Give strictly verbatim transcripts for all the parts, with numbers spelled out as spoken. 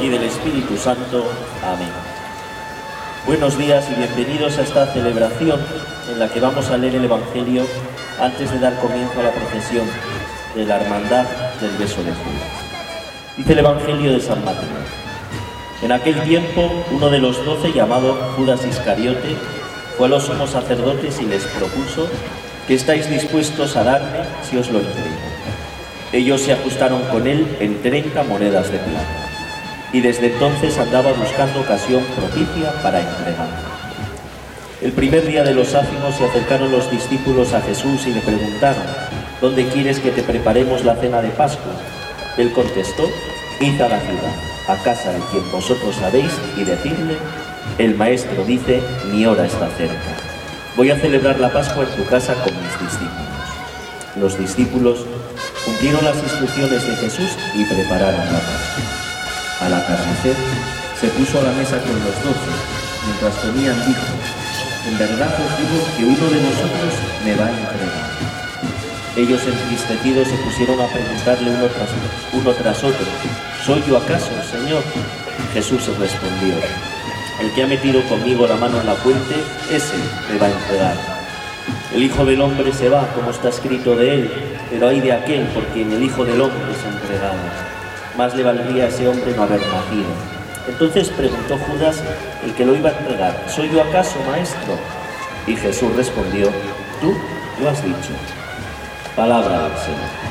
del Espíritu Santo. Amén. Buenos días y bienvenidos a esta celebración en la que vamos a leer el Evangelio antes de dar comienzo a la procesión de la Hermandad del Beso de Judas. Dice el Evangelio de San Mateo: en aquel tiempo, uno de los doce, llamado Judas Iscariote, fue a los sumos sacerdotes y les propuso: ¿qué estáis dispuestos a darme si os lo entrego? Ellos se ajustaron con él en treinta monedas de plata, y desde entonces andaba buscando ocasión propicia para entregarlo. El primer día de los ázimos se acercaron los discípulos a Jesús y le preguntaron: ¿dónde quieres que te preparemos la cena de Pascua? Él contestó: id a la ciudad, a casa de quien vosotros sabéis, y decidle: el Maestro dice, mi hora está cerca. Voy a celebrar la Pascua en tu casa con mis discípulos. Los discípulos cumplieron las instrucciones de Jesús y prepararon la Pascua. Al atardecer, se puso a la mesa con los doce. Mientras comían, dijo: en verdad os digo que uno de vosotros me va a entregar. Ellos, entristecidos, se pusieron a preguntarle uno tras, uno tras otro: ¿soy yo acaso, Señor? Jesús respondió: el que ha metido conmigo la mano en la fuente, ese me va a entregar. El Hijo del Hombre se va, como está escrito de él, pero ay de aquel por quien el Hijo del Hombre es entregado. Más le valdría a ese hombre no haber nacido. Entonces preguntó Judas, el que lo iba a entregar: ¿soy yo acaso, Maestro? Y Jesús respondió: tú lo has dicho. Palabra del Señor.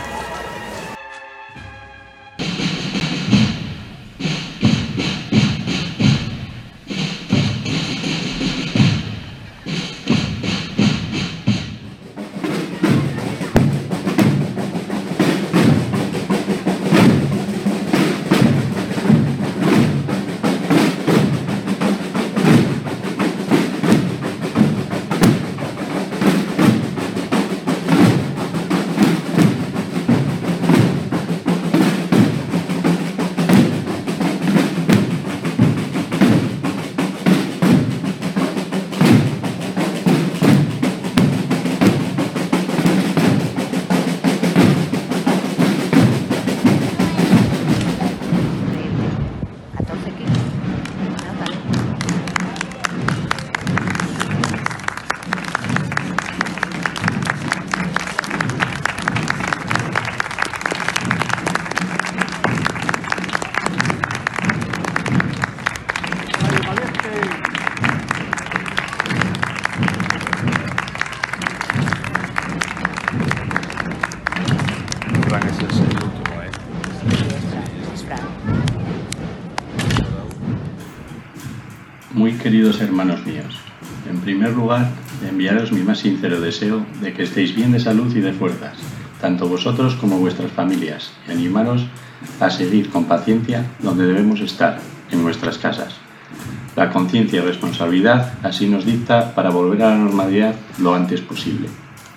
Muy queridos hermanos míos, en primer lugar, enviaros mi más sincero deseo de que estéis bien de salud y de fuerzas, tanto vosotros como vuestras familias, y animaros a seguir con paciencia donde debemos estar, en nuestras casas. La conciencia y responsabilidad así nos dicta para volver a la normalidad lo antes posible.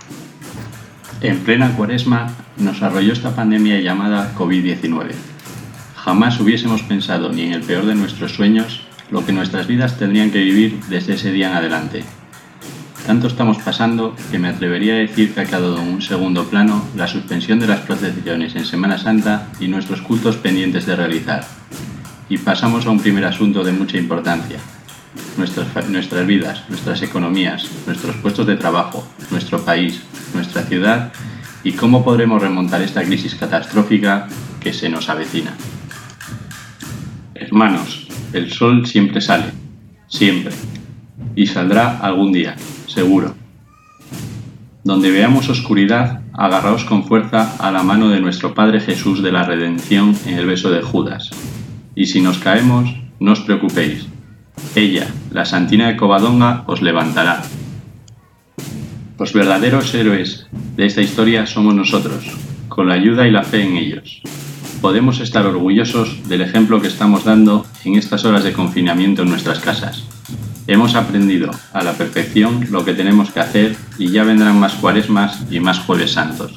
En plena Cuaresma nos arrolló esta pandemia llamada COVID diecinueve. Jamás hubiésemos pensado, ni en el peor de nuestros sueños, lo que nuestras vidas tendrían que vivir desde ese día en adelante. Tanto estamos pasando que me atrevería a decir que ha quedado en un segundo plano la suspensión de las procesiones en Semana Santa y nuestros cultos pendientes de realizar. Y pasamos a un primer asunto de mucha importancia: nuestras, nuestras vidas, nuestras economías, nuestros puestos de trabajo, nuestro país, nuestra ciudad y cómo podremos remontar esta crisis catastrófica que se nos avecina. Hermanos, el sol siempre sale, siempre, y saldrá algún día, seguro. Donde veamos oscuridad, agarraos con fuerza a la mano de nuestro Padre Jesús de la Redención en el beso de Judas. Y si nos caemos, no os preocupéis. Ella, la Santina de Covadonga, os levantará. Los verdaderos héroes de esta historia somos nosotros, con la ayuda y la fe en ellos. Podemos estar orgullosos del ejemplo que estamos dando en estas horas de confinamiento en nuestras casas. Hemos aprendido a la perfección lo que tenemos que hacer y ya vendrán más cuaresmas y más jueves santos.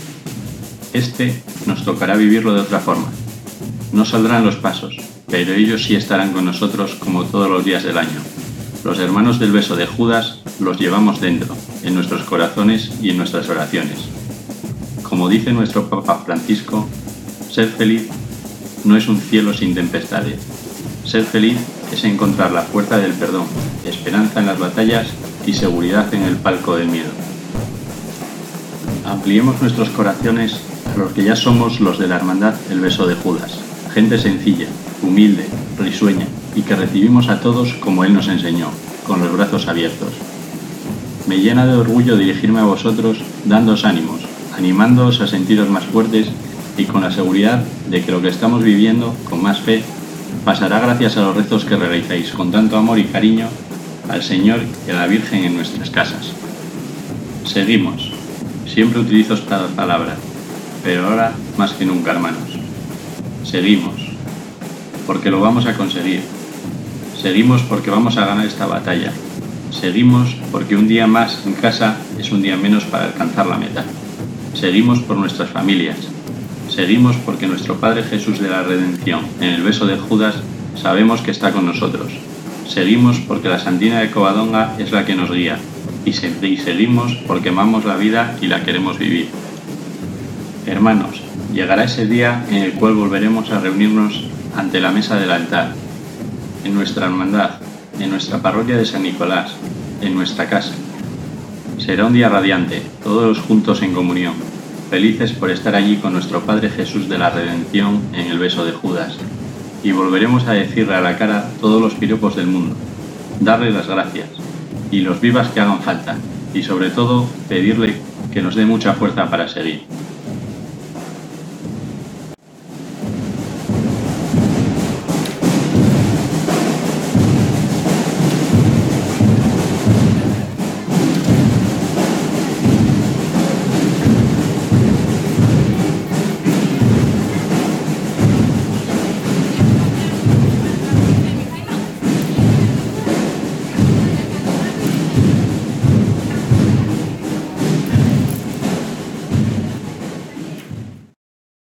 Este nos tocará vivirlo de otra forma. No saldrán los pasos, pero ellos sí estarán con nosotros como todos los días del año. Los hermanos del beso de Judas los llevamos dentro, en nuestros corazones y en nuestras oraciones. Como dice nuestro Papa Francisco, ser feliz no es un cielo sin tempestades. Ser feliz es encontrar la fuerza del perdón, esperanza en las batallas y seguridad en el palco del miedo. Ampliemos nuestros corazones a los que ya somos los de la hermandad El Beso de Judas, gente sencilla, humilde, risueña y que recibimos a todos como Él nos enseñó, con los brazos abiertos. Me llena de orgullo dirigirme a vosotros dándoos ánimos, animándoos a sentiros más fuertes y con la seguridad de que lo que estamos viviendo, con más fe, pasará gracias a los rezos que realizáis con tanto amor y cariño al Señor y a la Virgen en nuestras casas. Seguimos. Siempre utilizo esta palabra, pero ahora más que nunca, hermanos. Seguimos, porque lo vamos a conseguir. Seguimos porque vamos a ganar esta batalla. Seguimos porque un día más en casa es un día menos para alcanzar la meta. Seguimos por nuestras familias. Seguimos porque nuestro Padre Jesús de la Redención, en el beso de Judas, sabemos que está con nosotros. Seguimos porque la Santina de Covadonga es la que nos guía. Y, se y seguimos porque amamos la vida y la queremos vivir. Hermanos, llegará ese día en el cual volveremos a reunirnos ante la mesa del altar, en nuestra hermandad, en nuestra parroquia de San Nicolás, en nuestra casa. Será un día radiante, todos juntos en comunión, felices por estar allí con nuestro Padre Jesús de la Redención en el beso de Judas, y volveremos a decirle a la cara todos los piropos del mundo, darle las gracias, y los vivas que hagan falta, y sobre todo pedirle que nos dé mucha fuerza para seguir.